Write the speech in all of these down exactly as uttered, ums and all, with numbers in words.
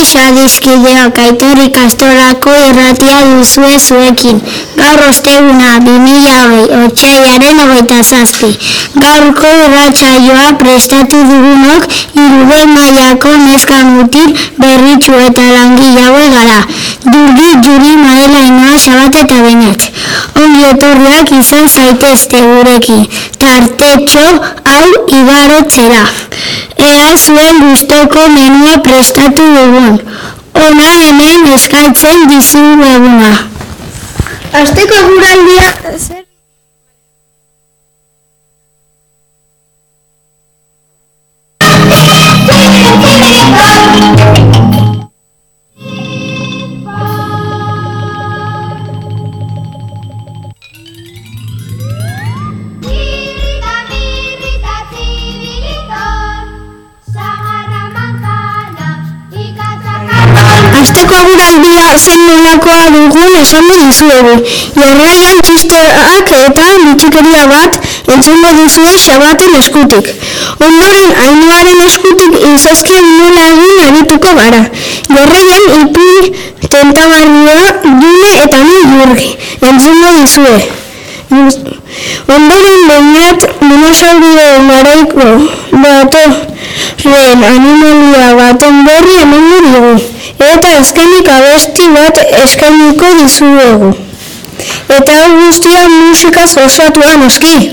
Adiskideok, Aitor ikastolako irratia duzue zuekin. Gaur osteguna, bi mila hogei, otsailaren hogeita zazpi. Gaurko irratsaioa prestatu dugunok hirugarren mailako neska mutil berritsu eta langile hauek gara. Durgi, Juri, Maela, Ainhoa, Xabat eta Benet. Ongi etorriak izan zaitezte gurekin. Tartetxo hau igarotzera. Ea zuen gustoko menua prestatu dugun. Ona hemen eskaintzen dizueguna. Asteko eguraldia zer? Asteko eguraldia zen nolakoa dugun esango dizuegu. Jarraian txisteak eta bitxikeria bat entzungo duzue Xabaten eskutik. Ondoren Ainhoaren eskutik izozkien nola egin arituko gara. Jarraian ipuin tentagarria June eta ni Jurgi entzungo dizue. Ondoren Beñat dinosaurio garaiko datorren animalia baten berri emango digu. Eta azkenik abesti bat eskainiko dizuegu. Eta hau guztia musikaz osatua noski.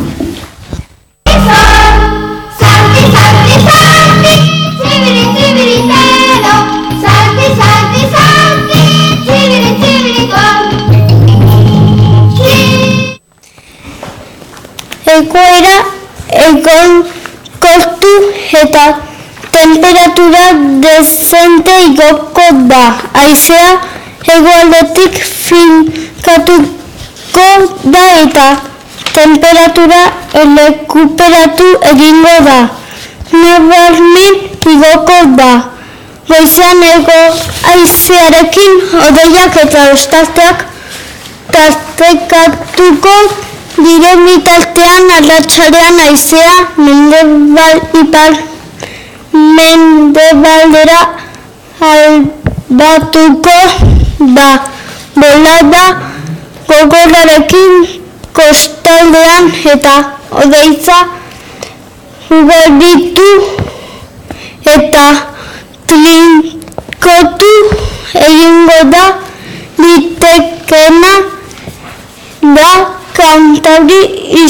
Egoera egonkortu eta temperatura dezente igoko da. Haizea hegoaldetik finkatuko da eta temperatura errekuperatu egingo da. Nabarmen igoko da. Goizean hego haizearekin hodeiak eta ostarteak tartekatuko diren bitartean arratsaldean haizea mendebal ipar mendebaldera aldatuko da. Bolada gogorrarekin kostaldean eta hodeitza ugaritu eta trinkotu egingo da. Litekeena da kantauri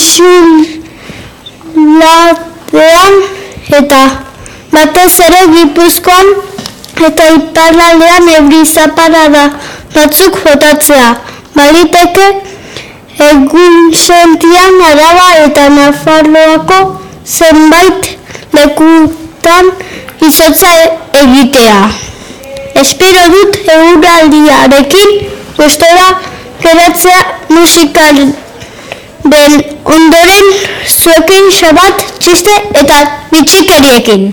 isulatean eta batez ere Gipuzkoan eta iparraldean euri zaparrada batzuk botatzea. Baliteke egunsentian Araba eta Nafarroako zenbait lekutan izotza egitea. Espero dut eguraldiarekin gustora geratzea musikaren ondoren zuekin Xabat, txiste eta bitxikeriekin.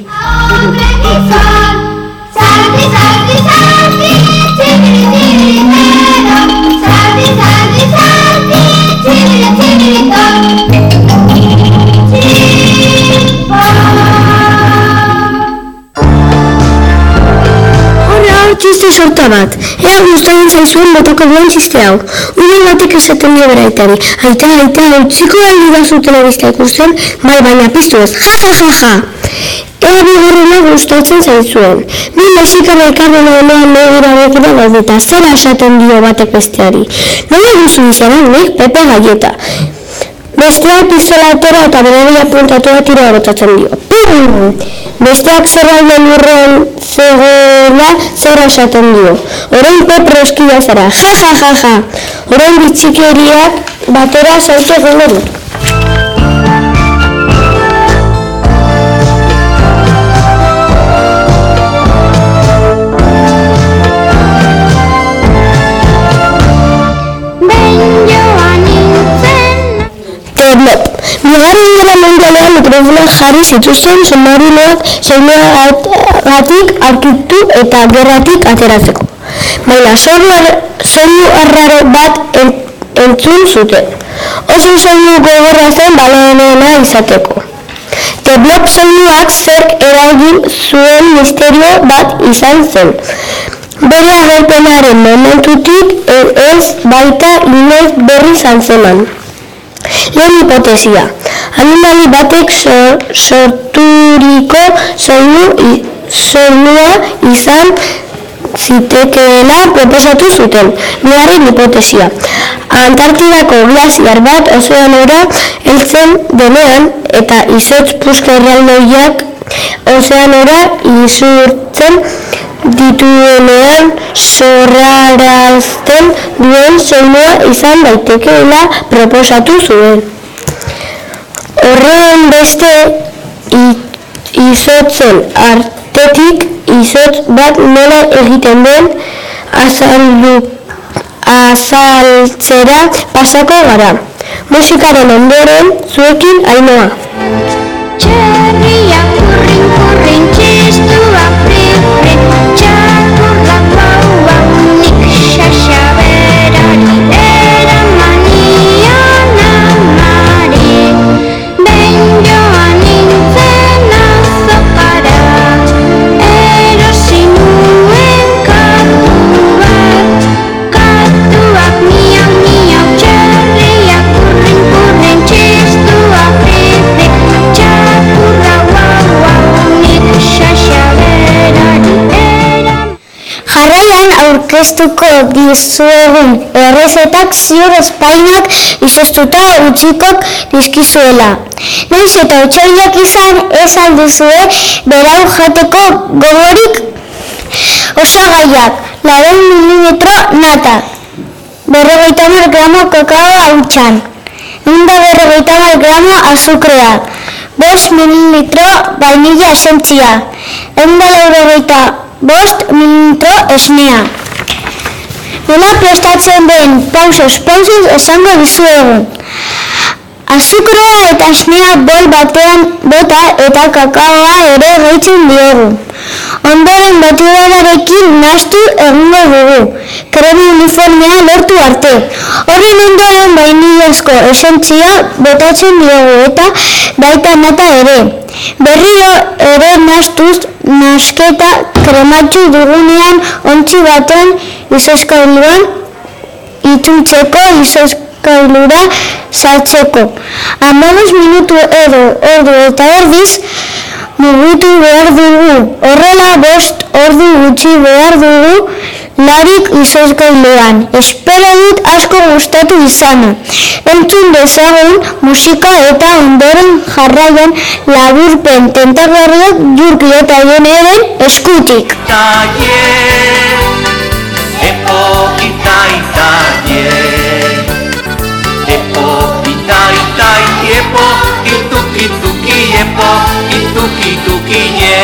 Txiste sorta bat. Ea gustatzen zaizuen botako duen txiste hau. Une batek esaten dio bere aitari. Aita, aita, utziko aldidazu telebista ikusten, bai, baina piztu ez. Ja, ja, ja, ja. Ea bigarrena gustatzen zaizuen. Bi mexikana ekarren honean begira begira daudeta. Zera esaten dio batek besteari. Nola duzu izan, nik Pepe Galleta. Besteak pistola atera eta bere apuntatua tiro botatzen dio. Pum! Besteak zerralden urrean zegoela zer esaten dio. Orain Pepe eskia zara. Ja, ja, ja, ja. Orain bitxikeriak batera zautu egongo dut. Bigarren Gerra Mundialean mikrofonoak jarri zituzten submarinoak seineagatik aurkitu eta gerratik ateratzeko. Baina soinu arraro bat entzun zuten. Oso soinu gogorra zen baleenena izateko. The Blob soinuak zerk eragin zuen misterio bat izan zen. Bere agerpenaren momentutik ez baita inoiz berri izan zeman. Lehen hipotesia. Animali batek sorturiko soinu soinua izan zitekeela proposatu zuten. Bigarren hipotesia. Antarktidako glaziar bat ozeanora heltzen denean eta izotz puska erraldoiak ozeanora isurtzen dituenean sorrarazten duen soinua izan daitekeela proposatu zuen. Horren beste izotzen artetik izotz bat nola egiten den azaldu azaltzera pasako gara. Musikaren ondoren zuekin Ainhoa. Txerria kurrin kurrin txistua frit frit txakurra paua nik xaxaberari eramanion amari ben joan nintzen azokara erosi nuen katu bat katuak miau miau txerria kurrin kurrin txistua frit frit txakurra wau wau nik xaxaberari eram Jarraian aurkeztuko dizuegun errezetak ziur Espainiak izoztuta utzikok dizkizuela. Nahiz eta otsoiak izan ez alduzue berau jateko gogorik. Osagaiak: laurehun milimetro nata, berrogeita hamar gramo kakao hautsan, ehun eta berrogeita hamar gramo azukrea, bost mililitro vainilla esentzia, ehun eta laurogeita bost mililitro esnea. Nola prestatzen den pausoz pausoz esango dizuegu. Azukrea eta esnea bol batean bota eta kakaoa ere gehitzen diogu. Ondoren batidararekin nahastu egingo dugu, krema uniformea lortu arte. Horren ondoren vainillazko esentzia botatzen diogu eta baita nata ere. Berriro ere nahastuz nahasketa krematxu dugunean ontzi baten izozkailuan itzultzeko izozkailura saltzeko. Hamabost minutu edo ordu eta erdiz mugitu behar dugu. Horrela bost ordu gutxi behar dugu larik izozkailuan. Espero dut asko gustatu izana. Entzun dezagun musika eta ondoren jarraian laburpen tentagarriak Jurki eta Joneren eskutik. Epo ita ita ye, epo ita ita epo, ituki tuki epo, ituki tuki ye.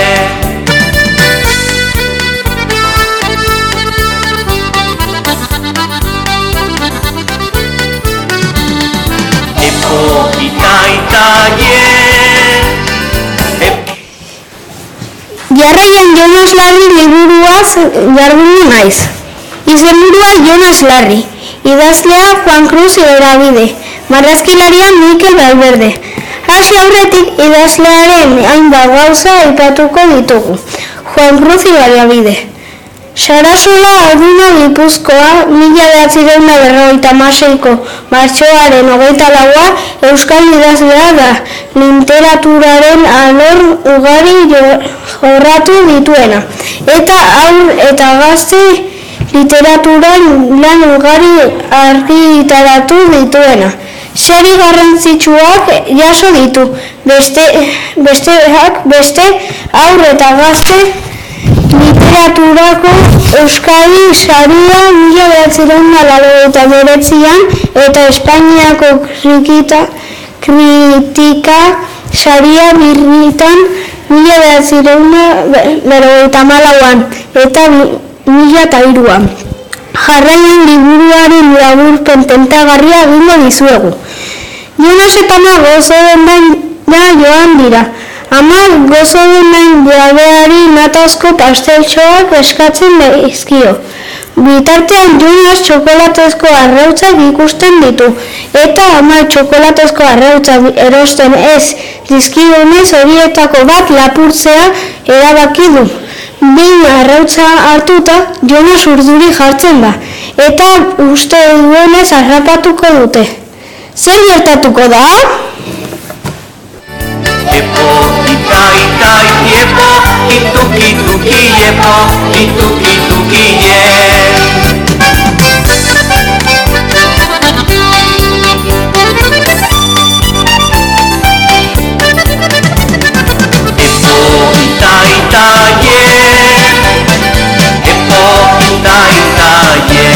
Epo ita ita ye. Jarraian Jonas Larri liburuaz jardungo naiz. Izenburua Jonas Larri, idazlea Juan Cruz Iberabide, marrazkilaria Mikel Valverde. Hasi aurretik idazlearen hainbat gauza aipatuko ditugu. Juan Cruz Iberabide. Sarasola Aduna Gipuzkoa, mila bederatziehun eta berrogeita hamaseiko martxoaren hogeita laua euskal idazlea da, literaturaren alor ugari jorratu dituena, eta haur eta gazte literaturan lan ugari argitaratu dituena. Seri garrantzitsuak jaso ditu, beste, besteak beste haur eta gazte literaturako Euskadi saria mila bederatziehun eta laurogeita hemeretzian eta Espainiako krikita, kritika saria birritan mila bederatziehun eta berrogeita hamalauan eta mila eta hiruan. Jarraian liburuaren laburpen tentagarria egingo dizuegu. Jonas eta ama gozoena joan dira. Ama gozoenen jabeari natazko pasteltxoak eskatzen daizkio. Bitartean Junior txokolatezko arrautzak ikusten ditu, eta ama txokolatezko arrautzak erosten ez dizkionez horietako bat lapurtzea erabaki du. Behin arrautza hartuta, Jonas urduri jartzen da, eta uste duenez harrapatuko dute. Zer gertatuko da? Iepo, ita, ita, iepo, ituki, tuki, iepo, ituki, tuki, ie. Iepo, ita, ita, ie. Iepo, ita, ita, ie.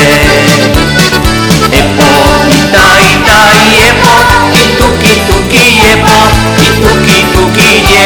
Iepo, ita, ita, iepo, ituki, tuki, iepo, ituki, tuki, ie.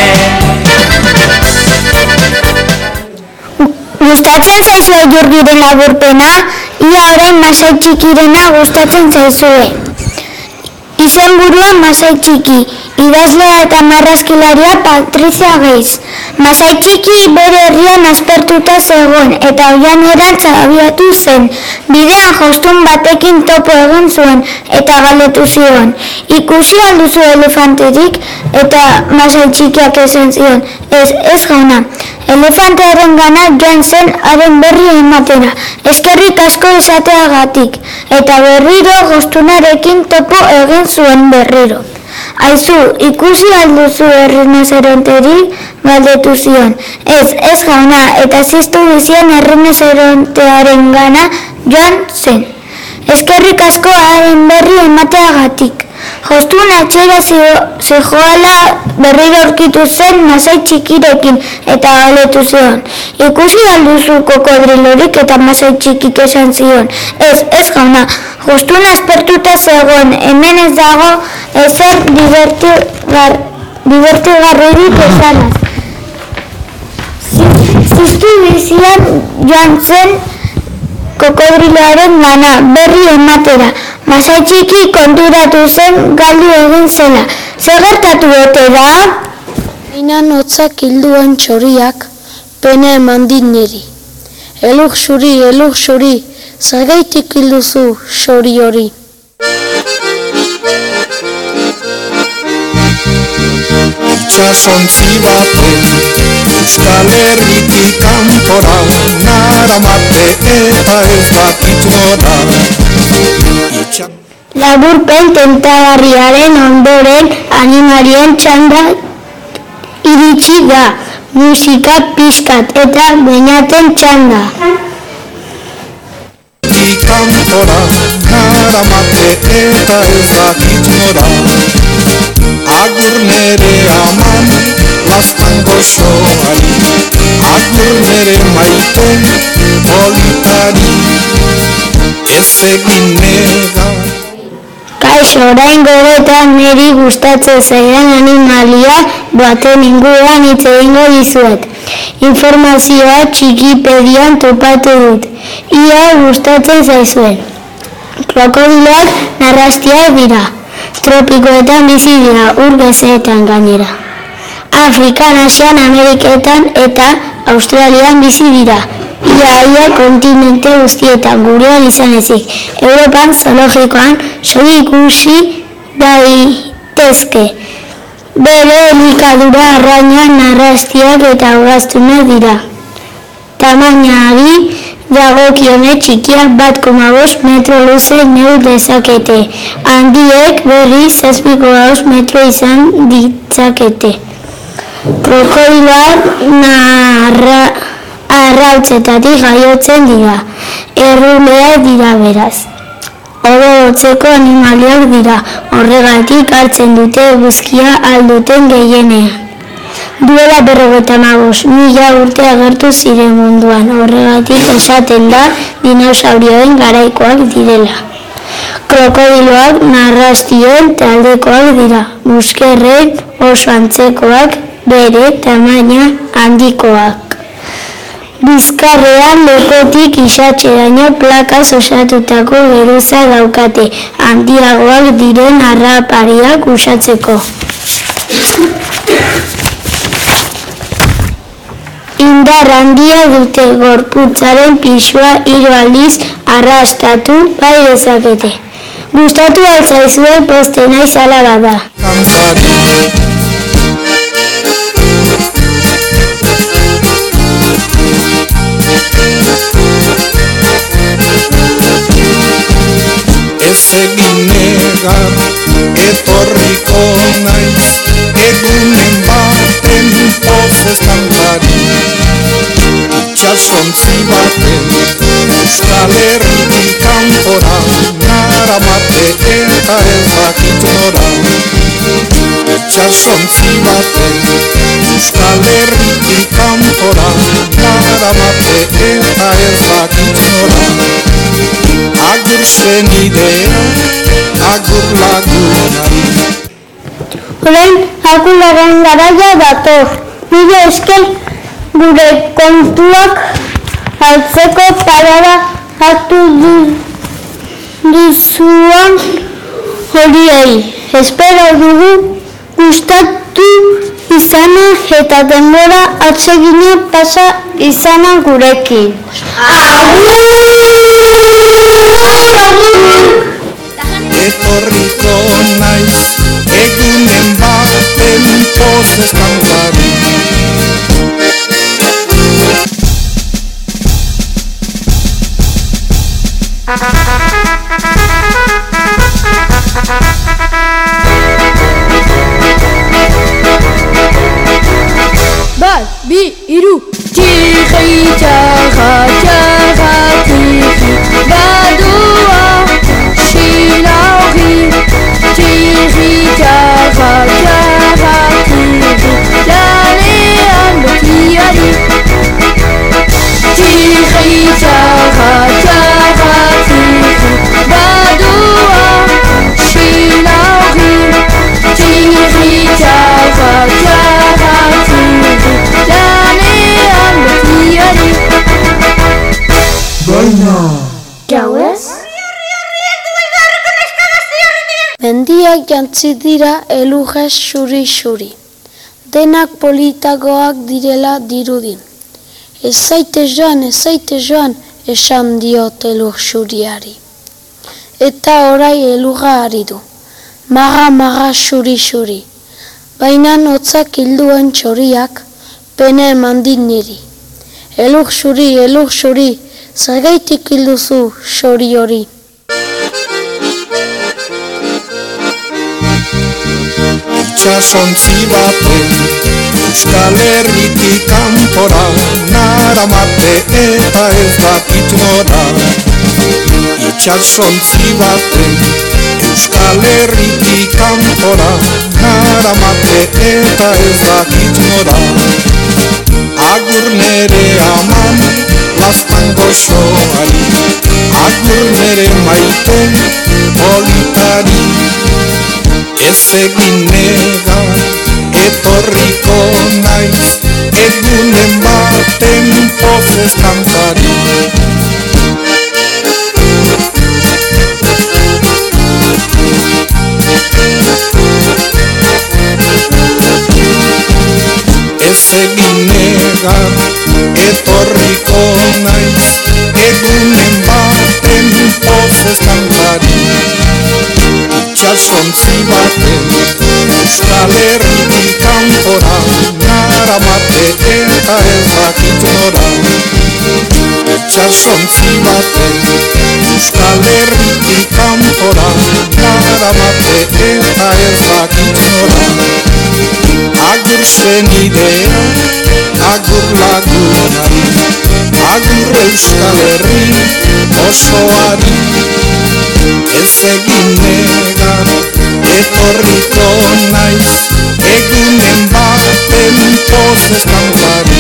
Gustatzen zaizue Jurgiren laburpena, ia orain Masai Txikirena gustatzen zaizue. Izenburua Masai Txiki, idazlea eta marrazkilaria Patrizia Geiz. Masai Txiki bere herrian aspertuta zegoen eta oianerantz abiatu zen. Bidean jostun batekin topo egin zuen eta galdetu zion. Ikusi alduzu elefanterik? Eta Masai Txikiak esan zion, ez, ez jauna. Elefantearen gana joan zen haren berri ematera, eskerrik asko esateagatik, eta berriro jostunarekin topo egin zuen berriro. Aizu, ikusi alduzu errinozeronterik? Galdetu zion. Ez, ez jauna, eta ziztu bizian errinozerontearen gana joan zen. Eskerrik asko haren berri emateagatik. Jostun atxera zijoala berriro aurkitu zen Masai Txikirekin eta galdetu zion. Ikusi alduzu kokodrilorik? Eta Masai Txikik esan zion. Ez, ez jauna, jostun aspertuta zegoen, hemen ez dago ezer divertigarririk esanaz. Ziztu bizian joan zen kokodriloaren gana berri ematera. Masai Txiki konturatu zen galdu egin zela. Zer gertatu ote da? Ainan hotzak hilduan txoriak, pena eman dit niri. Elur xuri, elur xuri, zergaitik hilduzu xori hori. Itxasontzi baten, Euskal Herritik kanpora, naramate eta ez dakit nora. Laburpen tentagarriaren ondoren animalien txanda iritsi da, musika pixkat eta beñaten txanda. Kanpora, naramate eta ez dakit nora. Agur nere aman, lastan gozoari, agur nere maiten, politari, ez egin negar. Kaixo, orain gogoetan niri gustatzen zaidan animalia baten inguruan hitz egingo dizuet. Informazioa Txikipedian topatu dut. Ia gustatzen zaizuen. Krokodiloak narrastiak dira. Tropikoetan bizi dira, ur gezeetan gainera. Afrikan, Asian, Ameriketan eta Australian bizi dira. Ia-ia kontinente guztietan gurean izan ezik. Europan zoologikoan soilik ikusi daitezke. Bere elikadura arraina, narrastiak eta ugaztunak dira. Tamainari dagokione txikiak bat koma bost metro luze neur dezakete. Handiek berri zazpi koma bost metro izan ditzakete. Krokodiloak narra arrautzetatik jaiotzen dira, erruleak dira beraz. Odo hotzeko animaliak dira, horregatik hartzen dute eguzkia alduten gehienean. Duela berrogeita hamabost mila urte agertu ziren munduan, horregatik esaten da dinosaurioen garaikoak direla. Krokodiloak narrastien taldekoak dira, muskerrek oso antzekoak, bere tamaina handikoak. Bizkarrean lepotik isatxeraino plakaz osatutako geruza daukate, handiagoak diren harrapariak usatzeko. indar handia dute gorputzaren pisua hiru aldiz arrastatu bai dezakete. Gustatu altzaizue poste naiz ala bada. Kantari ez egin negar etorriko naiz egunen baten pozez kantari itxasontzi baten Euskal Herritik kanpora naramate eta ez dakit nora itxasontzi baten Euskal Herritik kanpora naramate eta ez dakit nora agur zenidea, agur lagunari. Orain, akularen garaia dator. Mila esker gure kontuak hartzeko parada hartu duzuan horiei. Espero dugu gustatu izana eta denbora atsegina pasa izana gurekin. Etorriko naiz egunen baten pozez kantari Bat, bi, iru. Txiki, txaka, txaka, txiki, badua, xilaugi. Txiki, txaka, txaka, txiki, lanean betiari. Txiki, txaka, txaka, txiki, badua, xilaugi. Txiki, txaka, txaka, txiki, lanean betiari. Gauez? Mendiak jantzi dira elurrez xuri-xuri. Denak politagoak direla dirudin. Ez zaite joan, ez zaite joan, esan diot elur xuriari. Eta orai elurra ari du. Marra-marra xuri-xuri. Baina hotzak hilduen txoriak, pene eman dit niri. Elur xuri, elur xuri, zergaitik hilduzu xori hori. itxasontzi baten Euskal Herritik kanpora naramate eta ez dakit nora itxasontzi baten Euskal Herritik kanpora naramate eta ez dakit nora agur nere aman lastan goxoari agur nere maite politari ez egin negar etorriko naiz egunen baten pozez kantari ez egin negar etorriko naiz egunen baten pozez kantari itxasontzi baten Euskal Herritik kanpora naramate eta ez dakit nora itxasontzi baten Euskal Herritik kanpora naramate eta ez dakit nora agur zenidea, agur lagunari agur Euskal Herri osoari ez egin negar etorriko naiz egunen baten pozez kantari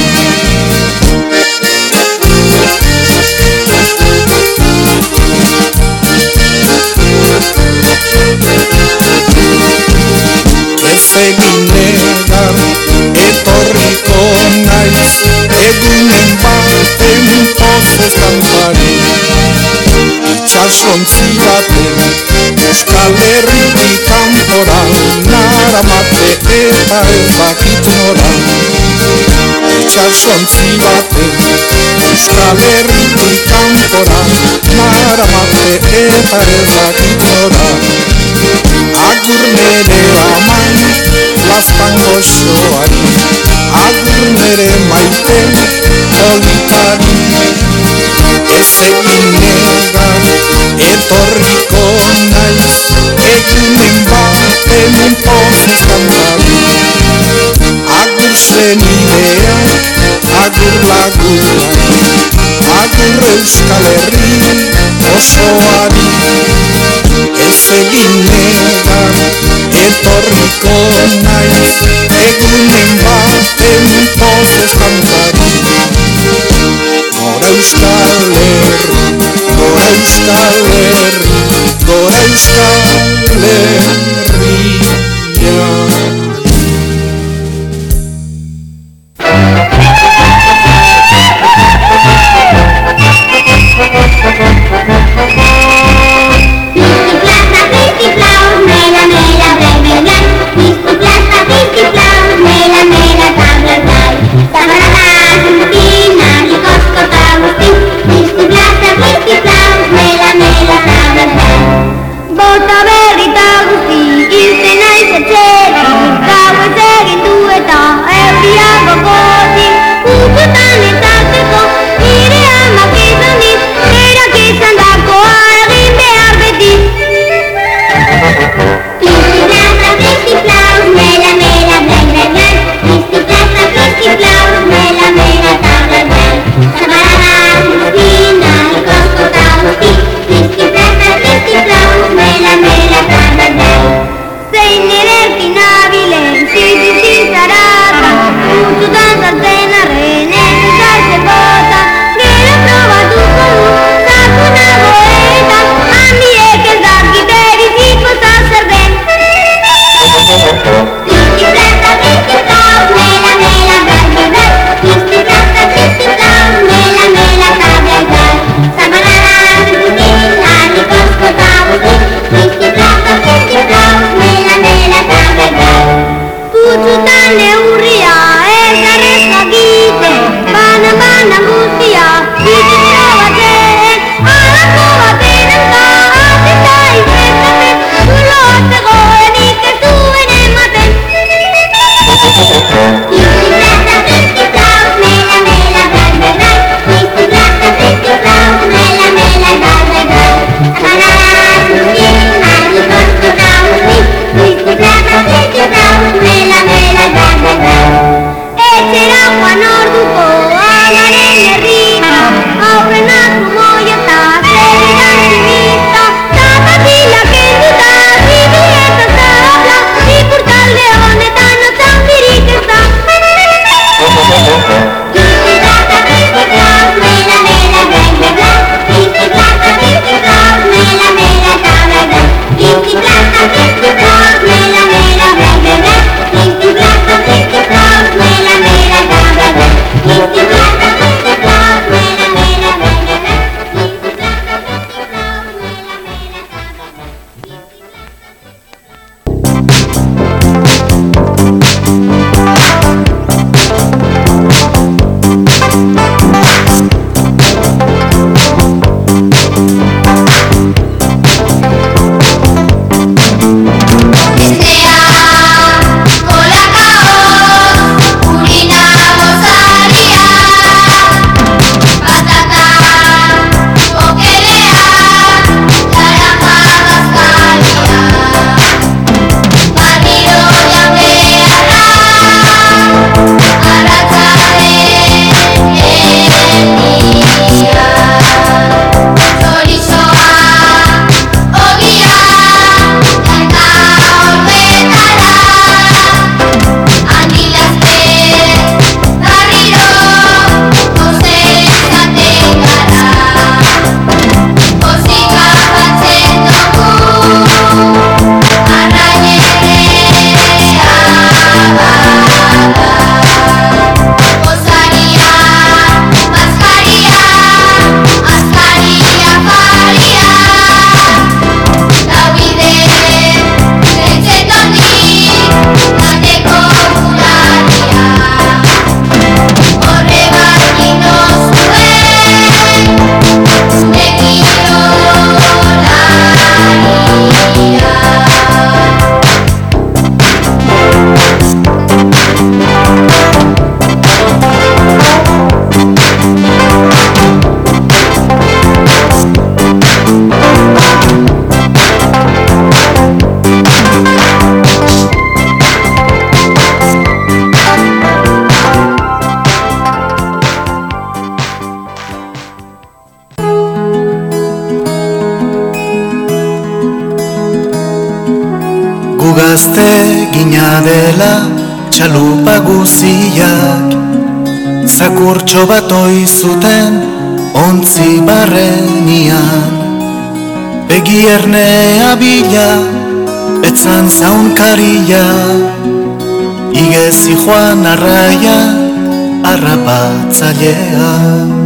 ez egin negar etorriko naiz egunen baten pozez kantari itxasontzi baten Euskal Herritik kanpora naramate eta ez dakit nora itxasontzi baten, Euskal Herritik kanpora, naramate eta ez dakit nora. Agur nere aman, lastan goxoari, agur nere maite, politari. Ez egin negar, etorriko naiz, egunen baten pozez kantari. Agur zenidea, agur lagunari, agur Euskal Herri osoari. Ez egin negar, etorriko naiz, egunen baten pozez kantari. Gora Euskal Herri, gora Euskal Herri, gora Euskal Herria. Bota gazte gina dela txalupa guziak, zakurtxo bat oizuten ontzi barrenian. Begi ernea bila, etzan zaunkaria, igezi joan arraia, arrapatzailea.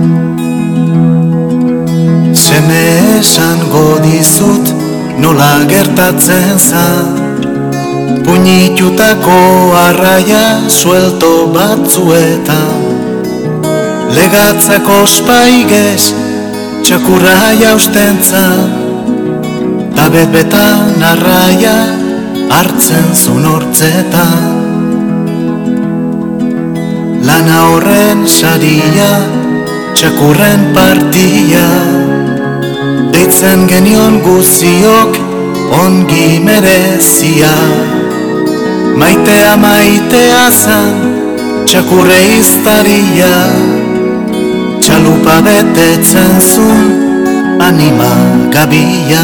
Seme esango dizut nola gertatzen zan, puñitutako arraia suelto batzuetan. Legatzako ospaigez txakurra jausten zan, ta bet-betan arraia hartzen zun hortzetan. Lana horren saria, txakurren partia, deitzen genion guziok ongi merezia. Maitea maitea zan, txakurre iztaria, txalupa betetzen zun anima gabia.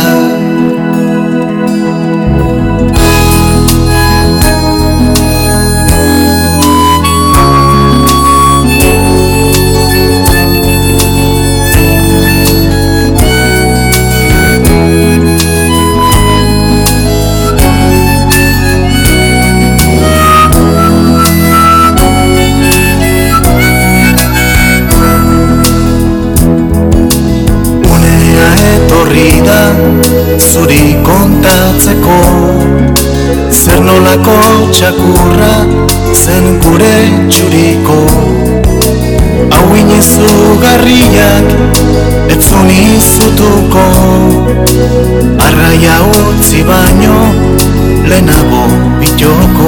Zuri kontatzeko, zer nolako txakurra zen gure txuriko. Hau inezugarriak etzun izutuko, arraia utzi baino lehenago bitoko.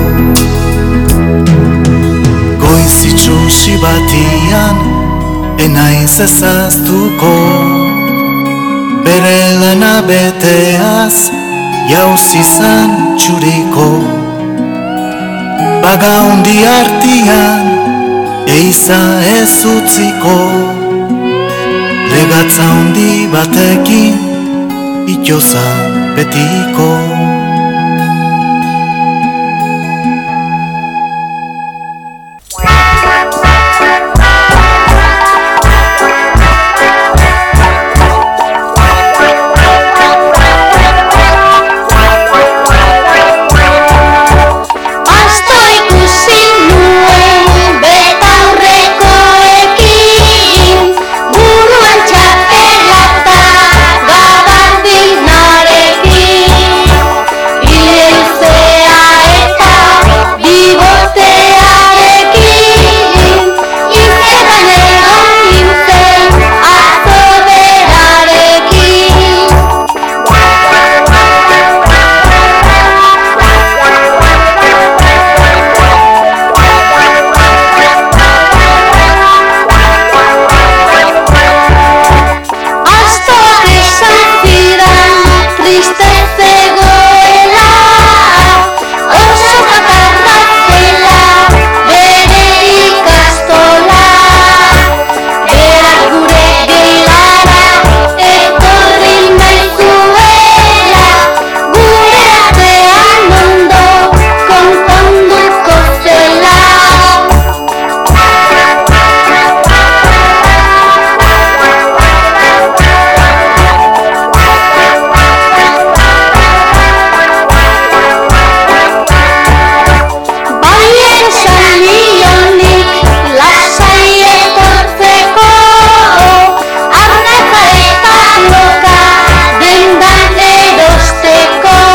Goiz itxusi batian enaiz ezaztuko, bere lana beteaz jauzi zan txuriko. Baga hundi artian eiza ez utziko, legatza hundi batekin itxozan betiko.